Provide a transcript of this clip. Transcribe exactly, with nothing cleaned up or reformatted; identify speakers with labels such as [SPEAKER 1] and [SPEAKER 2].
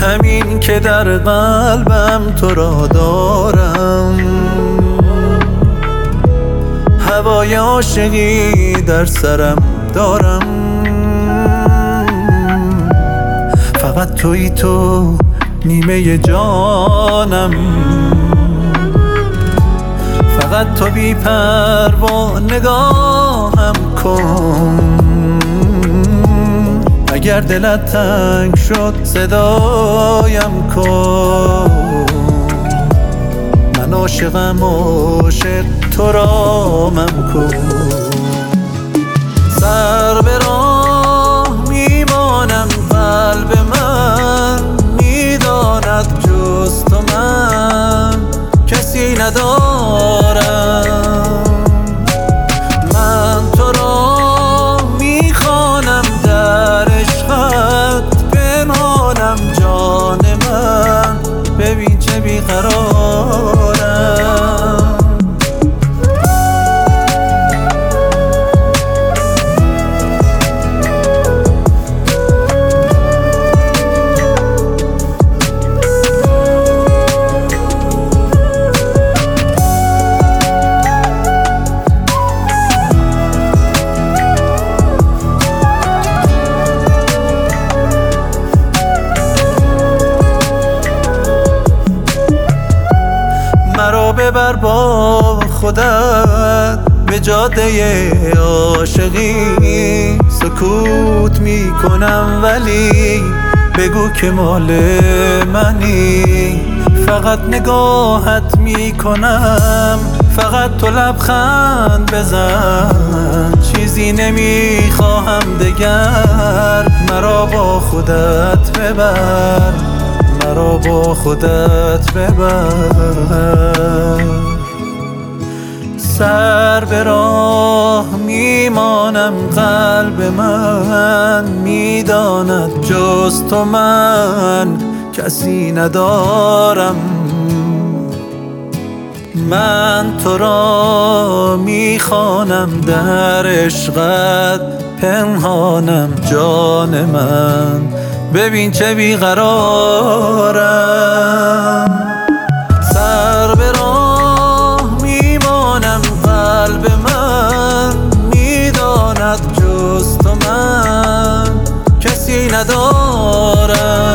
[SPEAKER 1] همین که در قلبم تو را دارم، هوای عاشقی در سرم دارم. فقط تویی تو نیمه جانم، فقط تو بی پروا نگاهم کن. اگر دلت تنگ شد صدایم کن. من عاشقم عاشق تو رامم کن. سر به راه میمانم، قلب من میداند جز تو من کسی ندارم. من تو را میخوانم در عشقت، پنهانم جان من، ببین چه بیقرارم. مرا ببر با خودت به جاده عاشقی. سکوت میکنم ولی بگو که مال منی. فقط نگاهت میکنم، فقط تو لبخند بزن. چیزی نمیخواهم دگر، مرا با خودت ببر، مرا با خودت ببر. سر به راه میمانم، قلب من میداند جز تو من کسی ندارم. من تو را میخوانم در عشقت، پنهانم جان من، ببین چه بیقرارم. سر به راه میمانم، قلب من میداند جز تو من کسی ندارم.